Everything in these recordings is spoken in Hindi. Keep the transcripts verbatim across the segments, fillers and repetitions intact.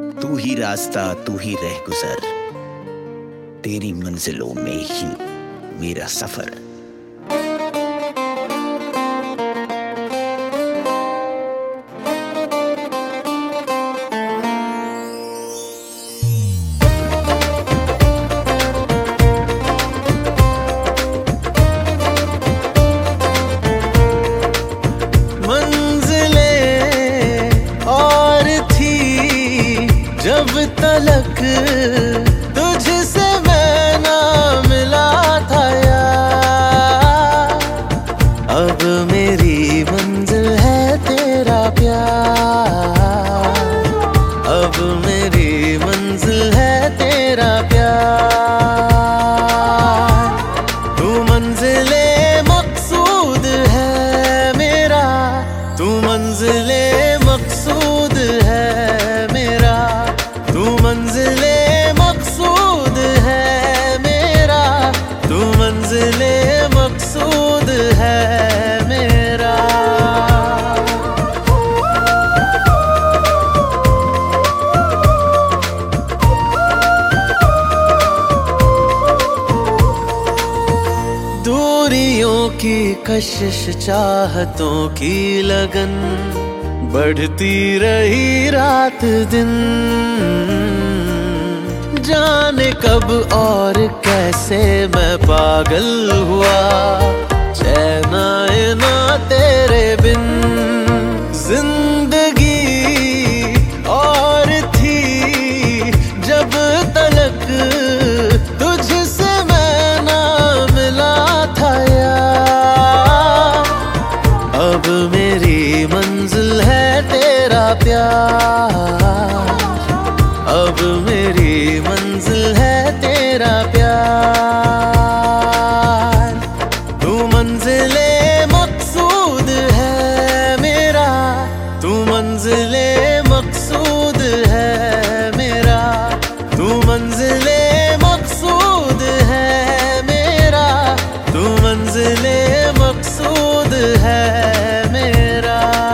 तू ही रास्ता, तू ही रह गुजर, तेरी मंजिलों में ही मेरा सफर। जब तलक तुझसे मैं ना मिला था यार, अब मेरी मंजिल है तेरा प्यार, अब मेरी मंजिल है तेरा प्यार। तू मंजिले मकसूद है मेरा, तू मंजिले मकसूद है मेरा, तू मंजिले मकसूद है मेरा, तू मंजिले मकसूद है मेरा। दूरियों की कशिश, चाहतों की लगन, बढ़ती रही रात दिन, जाने कब और कैसे मैं पागल हुआ, चैन आए ना तेरे बिन। जिंदगी और थी जब तलक तुझसे मैं ना मिला था यार, अब मेरी मंजिल है तेरा प्यार, अब मेरी मंजिल है तेरा प्यार। तू मंजिले मकसूद है मेरा, तू मंजिले मकसूद है मेरा, तू मंजिले मकसूद है मेरा, तू मंजिले मकसूद है मेरा।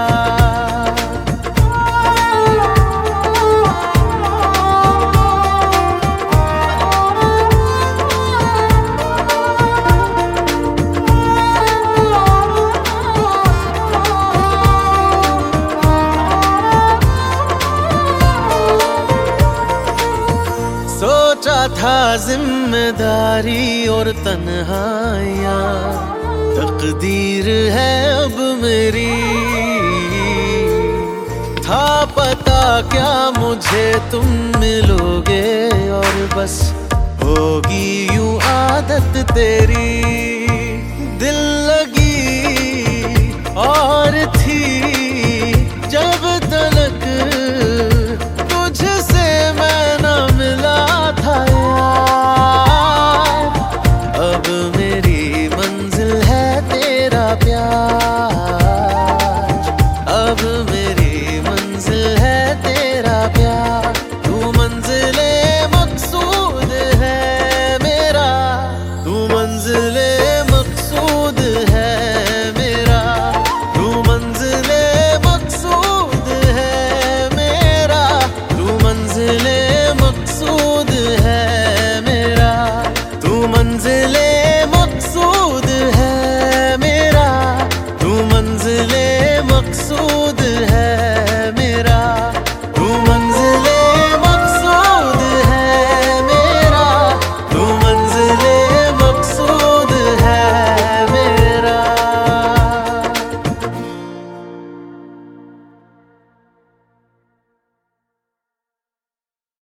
सोचा था जिम्मेदारी और तन्हाइयाँ तकदीर है अब मेरी, था पता क्या मुझे तुम मिलोगे और बस होगी यूं आदत तेरी। दिल लगी और